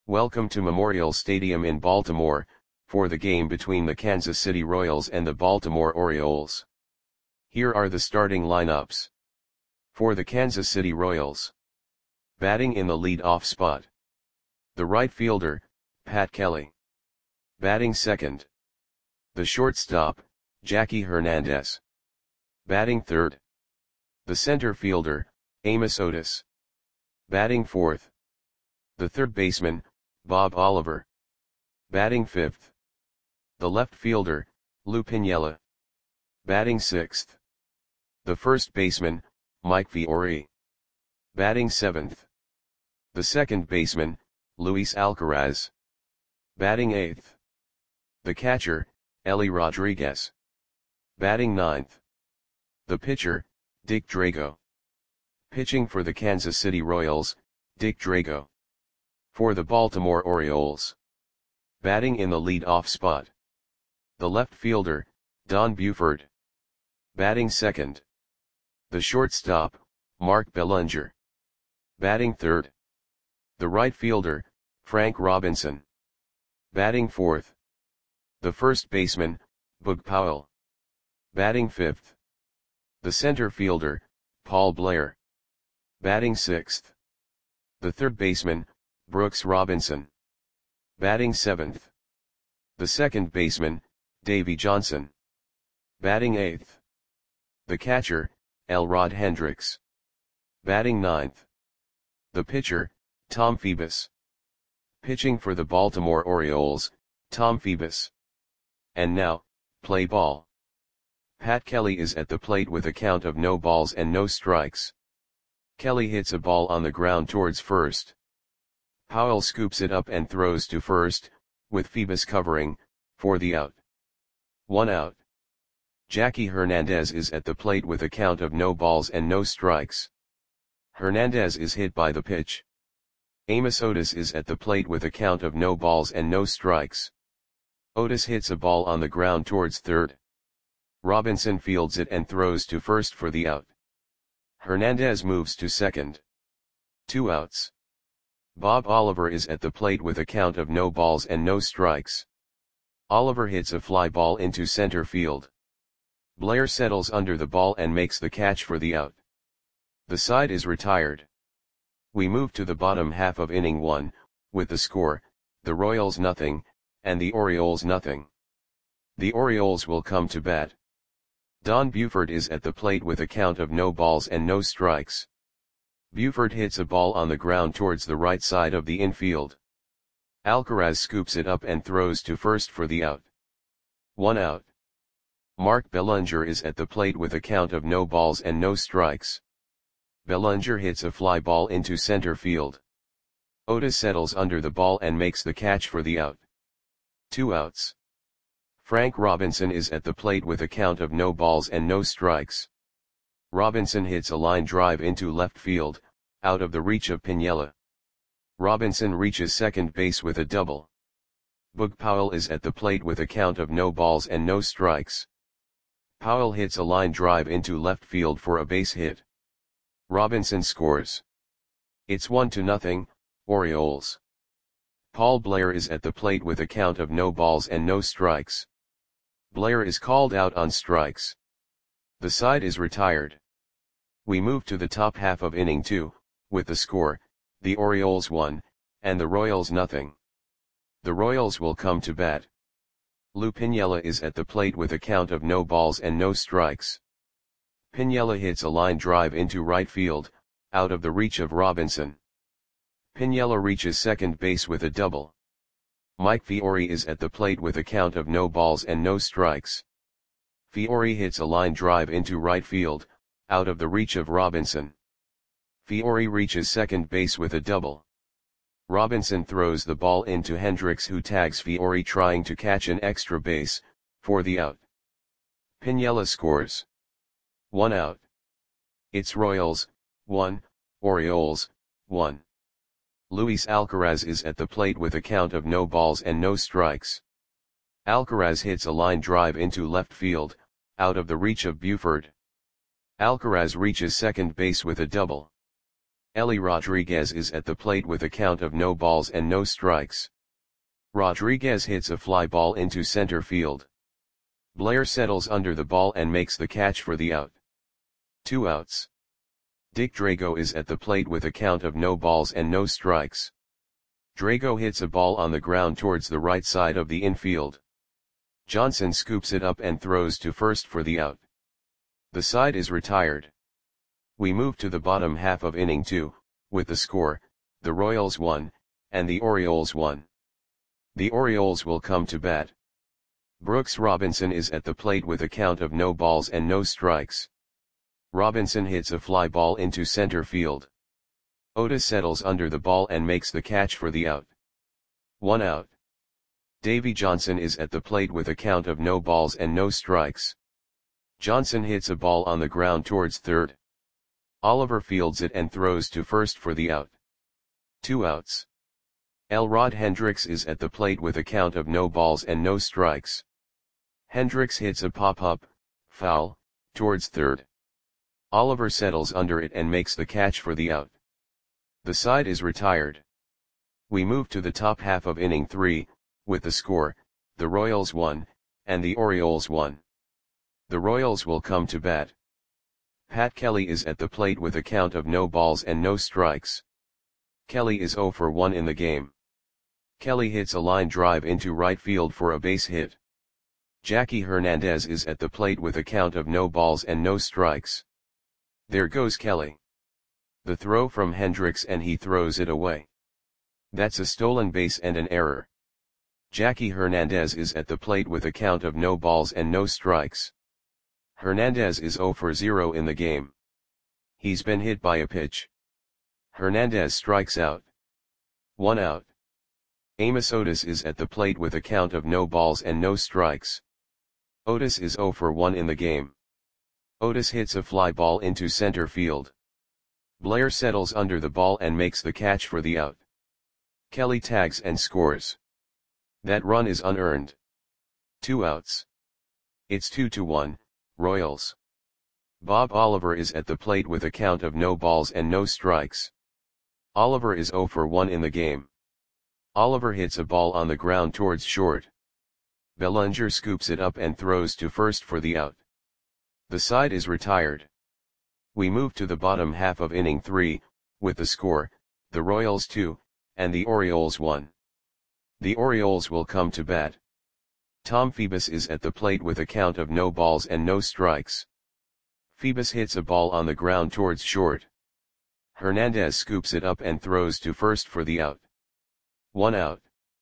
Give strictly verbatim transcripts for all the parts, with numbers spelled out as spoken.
Welcome to Memorial Stadium in Baltimore, for the game between the Kansas City Royals and the Baltimore Orioles. Here are the starting lineups. For the Kansas City Royals. Batting in the lead-off spot. The right fielder, Pat Kelly. Batting second. The shortstop, Jackie Hernandez. Batting third. The center fielder, Amos Otis. Batting fourth. The third baseman, Bob Oliver. Batting fifth. The left fielder, Lou Piniella. Batting sixth. The first baseman, Mike Fiore. Batting seventh. The second baseman, Luis Alcaraz. Batting eighth. The catcher, Ellie Rodriguez. Batting ninth. The pitcher, Dick Drago. Pitching for the Kansas City Royals, Dick Drago. For the Baltimore Orioles. Batting in the lead-off spot. The left fielder, Don Buford. Batting second. The shortstop, Mark Belanger. Batting third. The right fielder, Frank Robinson. Batting fourth. The first baseman, Bug Powell. Batting fifth. The center fielder, Paul Blair. Batting sixth. The third baseman, Brooks Robinson. Batting seventh. The second baseman, Davey Johnson. Batting eighth. The catcher, Elrod Hendricks. Batting ninth. The pitcher, Tom Phoebus. Pitching for the Baltimore Orioles, Tom Phoebus. And now, play ball. Pat Kelly is at the plate with a count of no balls and no strikes. Kelly hits a ball on the ground towards first. Powell scoops it up and throws to first, with Phoebus covering, for the out. One out. Jackie Hernandez is at the plate with a count of no balls and no strikes. Hernandez is hit by the pitch. Amos Otis is at the plate with a count of no balls and no strikes. Otis hits a ball on the ground towards third. Robinson fields it and throws to first for the out. Hernandez moves to second. Two outs. Bob Oliver is at the plate with a count of no balls and no strikes. Oliver hits a fly ball into center field. Blair settles under the ball and makes the catch for the out. The side is retired. We move to the bottom half of inning one, with the score, the Royals nothing, and the Orioles nothing. The Orioles will come to bat. Don Buford is at the plate with a count of no balls and no strikes. Buford hits a ball on the ground towards the right side of the infield. Alcaraz scoops it up and throws to first for the out. One out. Mark Belanger is at the plate with a count of no balls and no strikes. Belanger hits a fly ball into center field. Otis settles under the ball and makes the catch for the out. Two outs. Frank Robinson is at the plate with a count of no balls and no strikes. Robinson hits a line drive into left field, out of the reach of Piniella. Robinson reaches second base with a double. Bug Powell is at the plate with a count of no balls and no strikes. Powell hits a line drive into left field for a base hit. Robinson scores. It's one to nothing, Orioles. Paul Blair is at the plate with a count of no balls and no strikes. Blair is called out on strikes. The side is retired. We move to the top half of inning two, with the score, the Orioles one, and the Royals nothing. The Royals will come to bat. Lou Piniella is at the plate with a count of no balls and no strikes. Piniella hits a line drive into right field, out of the reach of Robinson. Piniella reaches second base with a double. Mike Fiore is at the plate with a count of no balls and no strikes. Fiore hits a line drive into right field, out of the reach of Robinson. Fiore reaches second base with a double. Robinson throws the ball into Hendricks, who tags Fiore trying to catch an extra base, for the out. Piniella scores. One out. It's Royals, one, Orioles, one. Luis Alcaraz is at the plate with a count of no balls and no strikes. Alcaraz hits a line drive into left field, out of the reach of Buford. Alcaraz reaches second base with a double. Eli Rodriguez is at the plate with a count of no balls and no strikes. Rodriguez hits a fly ball into center field. Blair settles under the ball and makes the catch for the out. Two outs. Dick Drago is at the plate with a count of no balls and no strikes. Drago hits a ball on the ground towards the right side of the infield. Johnson scoops it up and throws to first for the out. The side is retired. We move to the bottom half of inning two, with the score, the Royals won, and the Orioles won. The Orioles will come to bat. Brooks Robinson is at the plate with a count of no balls and no strikes. Robinson hits a fly ball into center field. Otis settles under the ball and makes the catch for the out. One out. Davy Johnson is at the plate with a count of no balls and no strikes. Johnson hits a ball on the ground towards third. Oliver fields it and throws to first for the out. Two outs. Elrod Hendricks is at the plate with a count of no balls and no strikes. Hendricks hits a pop-up, foul, towards third. Oliver settles under it and makes the catch for the out. The side is retired. We move to the top half of inning three, with the score, the Royals won, and the Orioles won. The Royals will come to bat. Pat Kelly is at the plate with a count of no balls and no strikes. Kelly is oh for one in the game. Kelly hits a line drive into right field for a base hit. Jackie Hernandez is at the plate with a count of no balls and no strikes. There goes Kelly. The throw from Hendricks and he throws it away. That's a stolen base and an error. Jackie Hernandez is at the plate with a count of no balls and no strikes. Hernandez is oh for zero in the game. He's been hit by a pitch. Hernandez strikes out. One out. Amos Otis is at the plate with a count of no balls and no strikes. Otis is oh for one in the game. Otis hits a fly ball into center field. Blair settles under the ball and makes the catch for the out. Kelly tags and scores. That run is unearned. Two outs. It's two to one, Royals. Bob Oliver is at the plate with a count of no balls and no strikes. Oliver is oh for one in the game. Oliver hits a ball on the ground towards short. Bellinger scoops it up and throws to first for the out. The side is retired. We move to the bottom half of inning three, with the score, the Royals two, and the Orioles one. The Orioles will come to bat. Tom Phoebus is at the plate with a count of no balls and no strikes. Phoebus hits a ball on the ground towards short. Hernandez scoops it up and throws to first for the out. One out.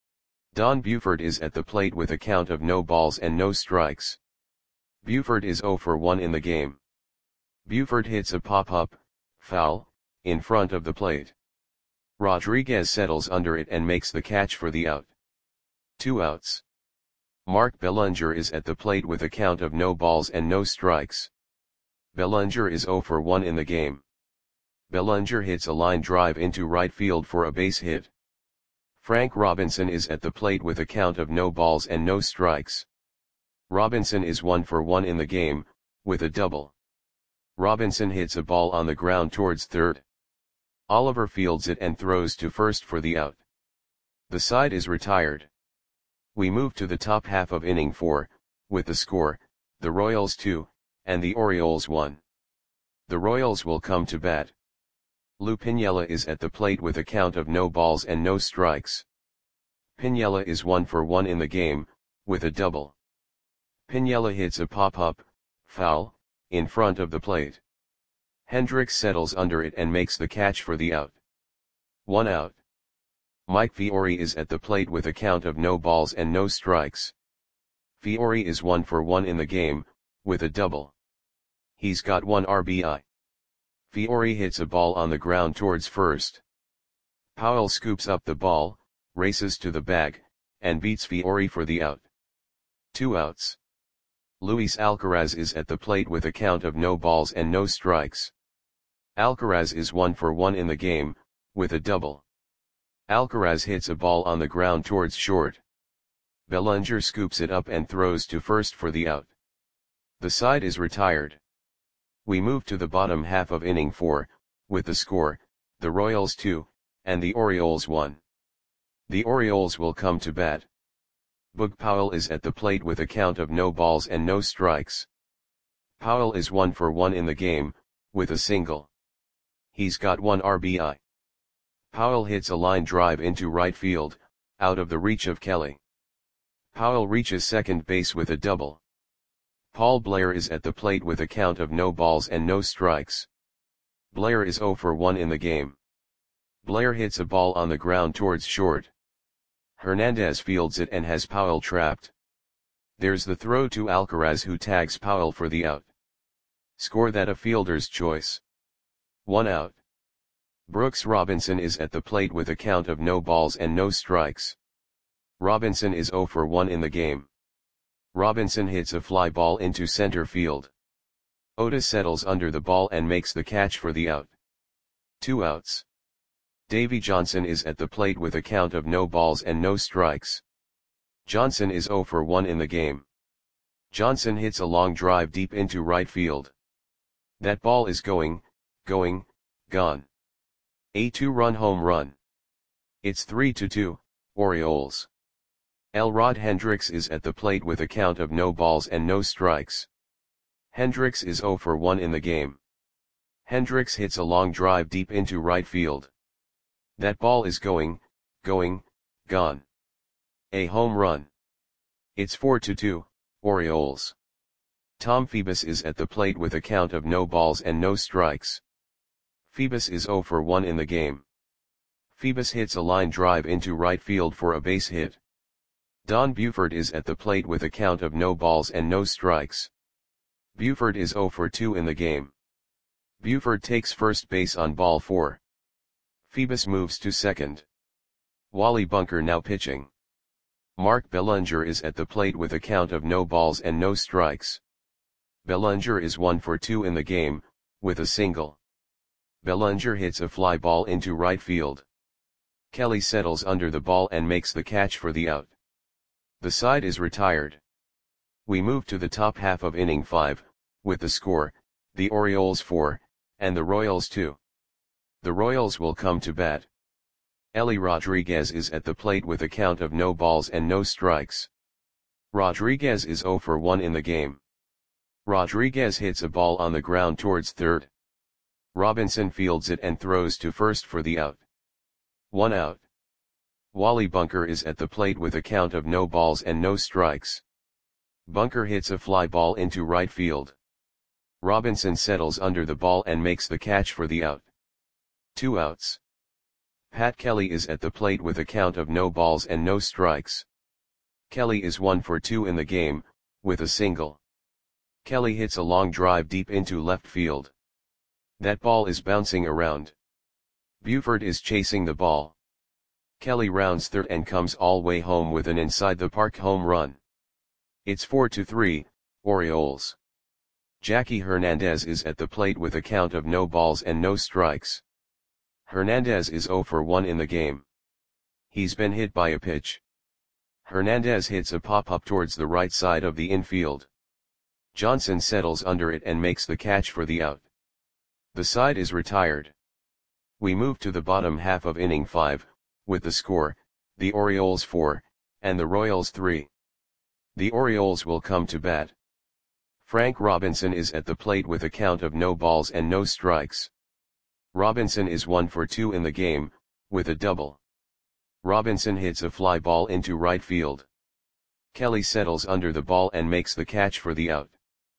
Don Buford is at the plate with a count of no balls and no strikes. Buford is oh for one in the game. Buford hits a pop-up, foul, in front of the plate. Rodriguez settles under it and makes the catch for the out. Two outs. Mark Bellinger is at the plate with a count of no balls and no strikes. Bellinger is oh for one in the game. Bellinger hits a line drive into right field for a base hit. Frank Robinson is at the plate with a count of no balls and no strikes. Robinson is one for one in the game, with a double. Robinson hits a ball on the ground towards third. Oliver fields it and throws to first for the out. The side is retired. We move to the top half of inning four, with the score, the Royals two, and the Orioles one. The Royals will come to bat. Lou Piniella is at the plate with a count of no balls and no strikes. Piniella is one for one in the game, with a double. Piniella hits a pop-up, foul, in front of the plate. Hendricks settles under it and makes the catch for the out. One out. Mike Fiore is at the plate with a count of no balls and no strikes. Fiore is one for one in the game, with a double. He's got one R B I. Fiore hits a ball on the ground towards first. Powell scoops up the ball, races to the bag, and beats Fiore for the out. Two outs. Luis Alcaraz is at the plate with a count of no balls and no strikes. Alcaraz is one for one in the game, with a double. Alcaraz hits a ball on the ground towards short. Bellinger scoops it up and throws to first for the out. The side is retired. We move to the bottom half of inning four, with the score, the Royals two, and the Orioles one. The Orioles will come to bat. Boog Powell is at the plate with a count of no balls and no strikes. Powell is one for one in the game, with a single. He's got one R B I. Powell hits a line drive into right field, out of the reach of Kelly. Powell reaches second base with a double. Paul Blair is at the plate with a count of no balls and no strikes. Blair is zero for one in the game. Blair hits a ball on the ground towards short. Hernandez fields it and has Powell trapped. There's the throw to Alcaraz, who tags Powell for the out. Score that a fielder's choice. One out. Brooks Robinson is at the plate with a count of no balls and no strikes. Robinson is zero for one in the game. Robinson hits a fly ball into center field. Otis settles under the ball and makes the catch for the out. Two outs. Davy Johnson is at the plate with a count of no balls and no strikes. Johnson is zero for one in the game. Johnson hits a long drive deep into right field. That ball is going, going, gone. A two-run home run. It's three to two, Orioles. Elrod Hendricks is at the plate with a count of no balls and no strikes. Hendricks is zero for one in the game. Hendricks hits a long drive deep into right field. That ball is going, going, gone. A home run. It's four to two, Orioles. Tom Phoebus is at the plate with a count of no balls and no strikes. Phoebus is zero for one in the game. Phoebus hits a line drive into right field for a base hit. Don Buford is at the plate with a count of no balls and no strikes. Buford is zero for two in the game. Buford takes first base on ball four. Phoebus moves to second. Wally Bunker now pitching. Mark Bellinger is at the plate with a count of no balls and no strikes. Bellinger is one for two in the game, with a single. Bellinger hits a fly ball into right field. Kelly settles under the ball and makes the catch for the out. The side is retired. We move to the top half of inning five, with the score, the Orioles four, and the Royals two. The Royals will come to bat. Ellie Rodriguez is at the plate with a count of no balls and no strikes. Rodriguez is zero for one in the game. Rodriguez hits a ball on the ground towards third. Robinson fields it and throws to first for the out. One out. Wally Bunker is at the plate with a count of no balls and no strikes. Bunker hits a fly ball into right field. Robinson settles under the ball and makes the catch for the out. Two outs. Pat Kelly is at the plate with a count of no balls and no strikes. Kelly is one for two in the game, with a single. Kelly hits a long drive deep into left field. That ball is bouncing around. Buford is chasing the ball. Kelly rounds third and comes all way home with an inside-the-park home run. It's four to three, Orioles. Jackie Hernandez is at the plate with a count of no balls and no strikes. Hernandez is zero for one in the game. He's been hit by a pitch. Hernandez hits a pop-up towards the right side of the infield. Johnson settles under it and makes the catch for the out. The side is retired. We move to the bottom half of inning five, with the score, the Orioles four, and the Royals three. The Orioles will come to bat. Frank Robinson is at the plate with a count of no balls and no strikes. Robinson is one for two in the game, with a double. Robinson hits a fly ball into right field. Kelly settles under the ball and makes the catch for the out.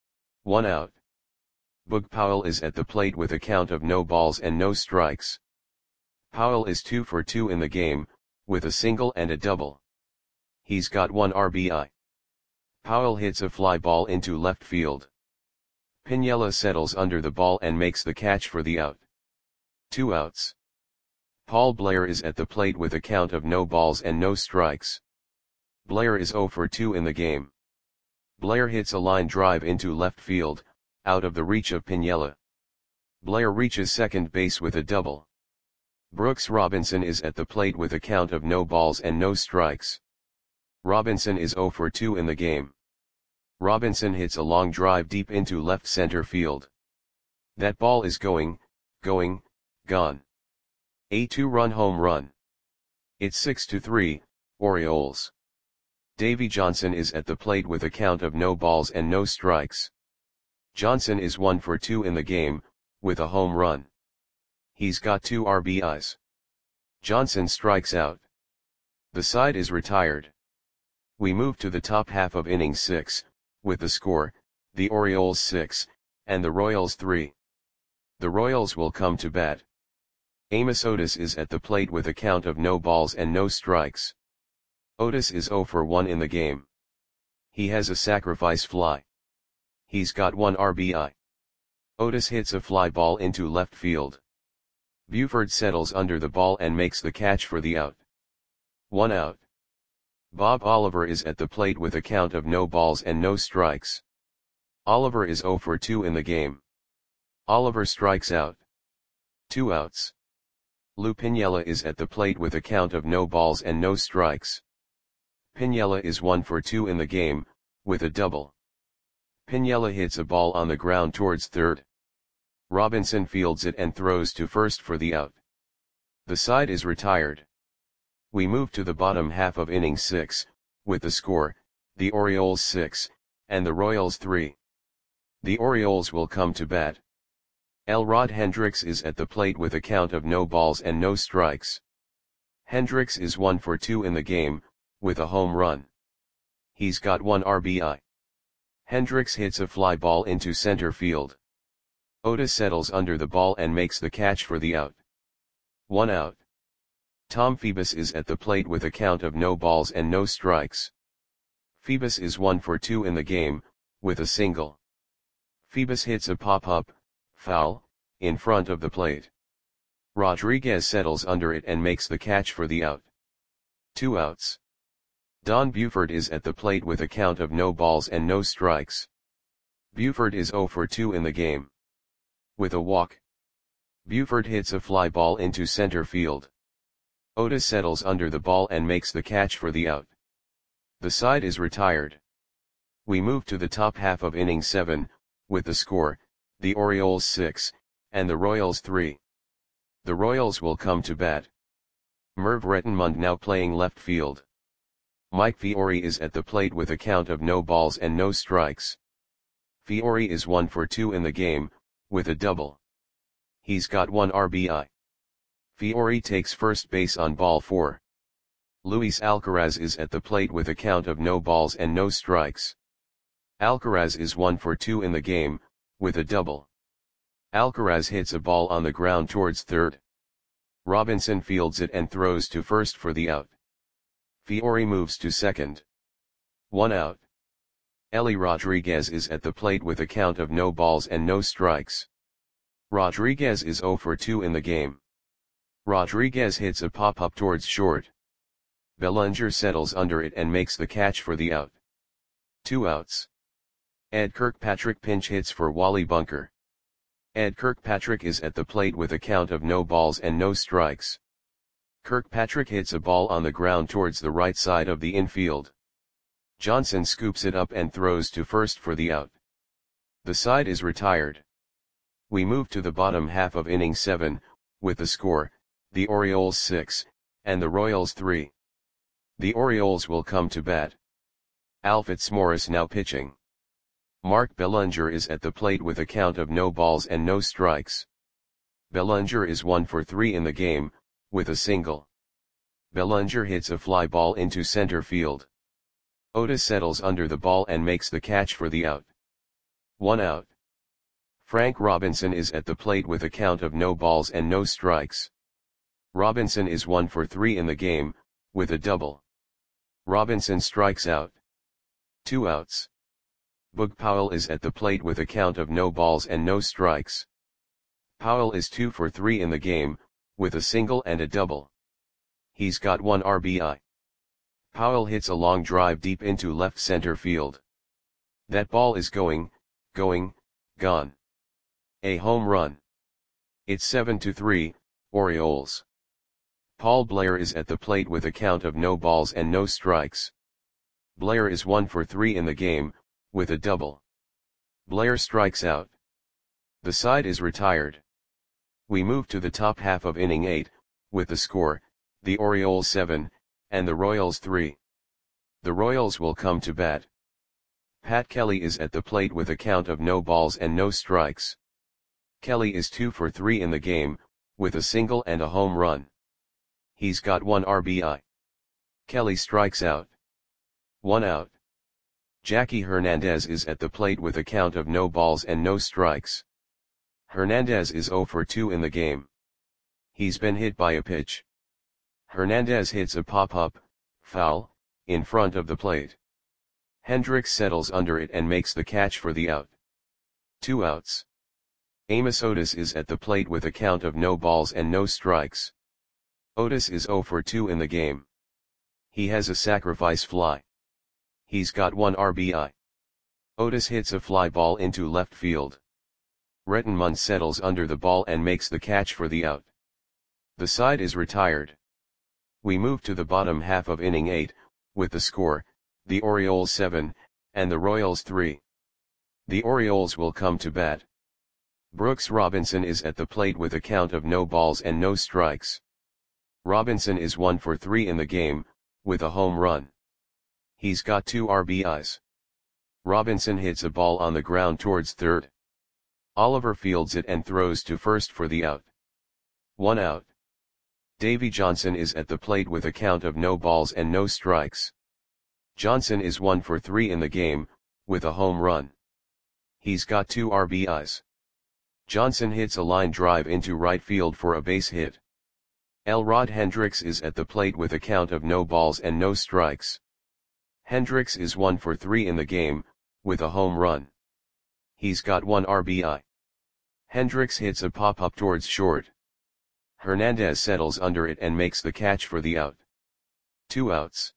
One out. Boog Powell is at the plate with a count of no balls and no strikes. Powell is two for two in the game, with a single and a double. He's got one R B I. Powell hits a fly ball into left field. Piniella settles under the ball and makes the catch for the out. Two outs. Paul Blair is at the plate with a count of no balls and no strikes. Blair is zero for two in the game. Blair hits a line drive into left field, out of the reach of Piniella. Blair reaches second base with a double. Brooks Robinson is at the plate with a count of no balls and no strikes. Robinson is zero for two in the game. Robinson hits a long drive deep into left center field. That ball is going, going, gone. A two-run home run. It's six to three, Orioles. Davy Johnson is at the plate with a count of no balls and no strikes. Johnson is one for two in the game, with a home run. He's got two R B Is. Johnson strikes out. The side is retired. We move to the top half of inning six, with the score, the Orioles six, and the Royals three. The Royals will come to bat. Amos Otis is at the plate with a count of no balls and no strikes. Otis is zero for one in the game. He has a sacrifice fly. He's got one R B I. Otis hits a fly ball into left field. Buford settles under the ball and makes the catch for the out. One out. Bob Oliver is at the plate with a count of no balls and no strikes. Oliver is zero for two in the game. Oliver strikes out. Two outs. Lou Piniella is at the plate with a count of no balls and no strikes. Piniella is one for two in the game, with a double. Piniella hits a ball on the ground towards third. Robinson fields it and throws to first for the out. The side is retired. We move to the bottom half of inning six, with the score, the Orioles six, and the Royals three. The Orioles will come to bat. Elrod Hendricks is at the plate with a count of no balls and no strikes. Hendricks is one for two in the game, with a home run. He's got one R B I. Hendricks hits a fly ball into center field. Otis settles under the ball and makes the catch for the out. One out. Tom Phoebus is at the plate with a count of no balls and no strikes. Phoebus is one for two in the game, with a single. Phoebus hits a pop-up, foul, in front of the plate. Rodriguez settles under it and makes the catch for the out. Two outs. Don Buford is at the plate with a count of no balls and no strikes. Buford is zero for two in the game. With a walk. Buford hits a fly ball into center field. Otis settles under the ball and makes the catch for the out. The side is retired. We move to the top half of inning seven, with the score, the Orioles six, and the Royals three. The Royals will come to bat. Merv Rettenmund now playing left field. Mike Fiore is at the plate with a count of no balls and no strikes. Fiore is one for two in the game, with a double. He's got one R B I. Fiore takes first base on ball four. Luis Alcaraz is at the plate with a count of no balls and no strikes. Alcaraz is one for two in the game, with a double. Alcaraz hits a ball on the ground towards third. Robinson fields it and throws to first for the out. Fiore moves to second. One out. Ellie Rodriguez is at the plate with a count of no balls and no strikes. Rodriguez is zero for two in the game. Rodriguez hits a pop-up towards short. Bellinger settles under it and makes the catch for the out. Two outs. Ed Kirkpatrick pinch hits for Wally Bunker. Ed Kirkpatrick is at the plate with a count of no balls and no strikes. Kirkpatrick hits a ball on the ground towards the right side of the infield. Johnson scoops it up and throws to first for the out. The side is retired. We move to the bottom half of inning seven, with the score, the Orioles six, and the Royals three. The Orioles will come to bat. Al Fitzmaurice now pitching. Mark Bellinger is at the plate with a count of no balls and no strikes. Bellinger is one for three in the game, with a single. Bellinger hits a fly ball into center field. Otis settles under the ball and makes the catch for the out. One out. Frank Robinson is at the plate with a count of no balls and no strikes. Robinson is one for three in the game, with a double. Robinson strikes out. Two outs. Boog Powell is at the plate with a count of no balls and no strikes. Powell is two for three in the game, with a single and a double. He's got one R B I. Powell hits a long drive deep into left center field. That ball is going, going, gone. A home run. It's seven to three, Orioles. Paul Blair is at the plate with a count of no balls and no strikes. Blair is one for three in the game, with a double. Blair strikes out. The side is retired. We move to the top half of inning eight, with the score, the Orioles seven, and the Royals three. The Royals will come to bat. Pat Kelly is at the plate with a count of no balls and no strikes. Kelly is two for three in the game, with a single and a home run. He's got one R B I. Kelly strikes out. One out. Jackie Hernandez is at the plate with a count of no balls and no strikes. Hernandez is zero for two in the game. He's been hit by a pitch. Hernandez hits a pop-up, foul, in front of the plate. Hendricks settles under it and makes the catch for the out. Two outs. Amos Otis is at the plate with a count of no balls and no strikes. Otis is zero for two in the game. He has a sacrifice fly. He's got one R B I. Otis hits a fly ball into left field. Rettenmund settles under the ball and makes the catch for the out. The side is retired. We move to the bottom half of inning eight, with the score, the Orioles seven, and the Royals three. The Orioles will come to bat. Brooks Robinson is at the plate with a count of no balls and no strikes. Robinson is one for three in the game, with a home run. He's got two R B Is. Robinson hits a ball on the ground towards third. Oliver fields it and throws to first for the out. One out. Davy Johnson is at the plate with a count of no balls and no strikes. Johnson is one for three in the game, with a home run. He's got two R B Is. Johnson hits a line drive into right field for a base hit. Elrod Hendricks is at the plate with a count of no balls and no strikes. Hendricks is one for three in the game, with a home run. He's got one R B I. Hendricks hits a pop-up towards short. Hernandez settles under it and makes the catch for the out. Two outs.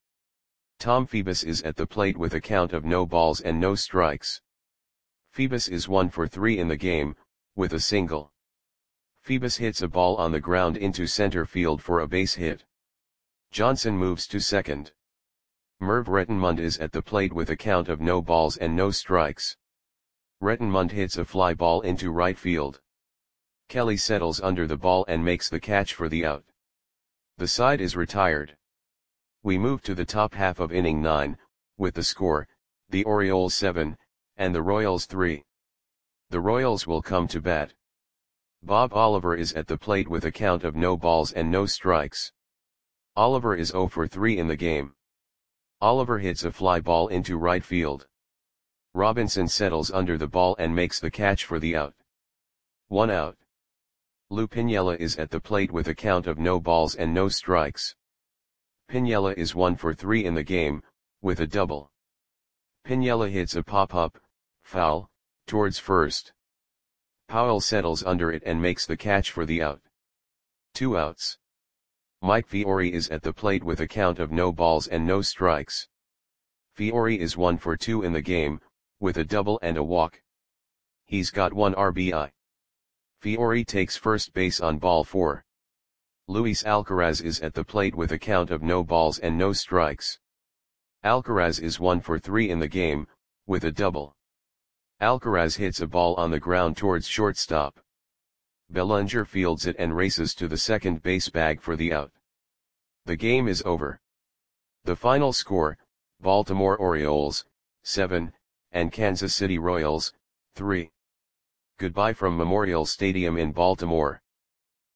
Tom Phoebus is at the plate with a count of no balls and no strikes. Phoebus is one for three in the game, with a single. Phoebus hits a ball on the ground into center field for a base hit. Johnson moves to second. Merv Rettenmund is at the plate with a count of no balls and no strikes. Rettenmund hits a fly ball into right field. Kelly settles under the ball and makes the catch for the out. The side is retired. We move to the top half of inning nine, with the score, the Orioles seven, and the Royals three. The Royals will come to bat. Bob Oliver is at the plate with a count of no balls and no strikes. Oliver is zero for three in the game. Oliver hits a fly ball into right field. Robinson settles under the ball and makes the catch for the out. One out. Lou Piniella is at the plate with a count of no balls and no strikes. Piniella is one for three in the game, with a double. Piniella hits a pop-up, foul, towards first. Powell settles under it and makes the catch for the out. Two outs. Mike Fiore is at the plate with a count of no balls and no strikes. Fiore is one for two in the game, with a double and a walk. He's got one R B I. Fiore takes first base on ball four. Luis Alcaraz is at the plate with a count of no balls and no strikes. Alcaraz is one for three in the game, with a double. Alcaraz hits a ball on the ground towards shortstop. Bellinger fields it and races to the second base bag for the out. The game is over. The final score, Baltimore Orioles, seven, and Kansas City Royals, three. Goodbye from Memorial Stadium in Baltimore.